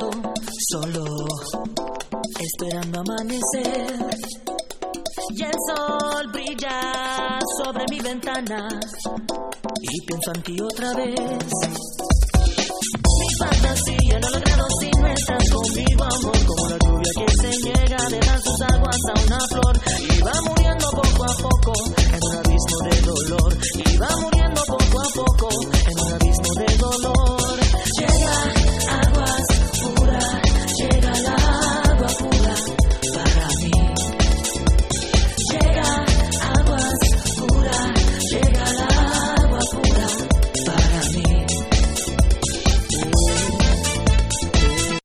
caminando solo, esperando amanecer. Y el sol brilla sobre mi ventana y pienso en ti otra vez. Mi fantasía no ha logrado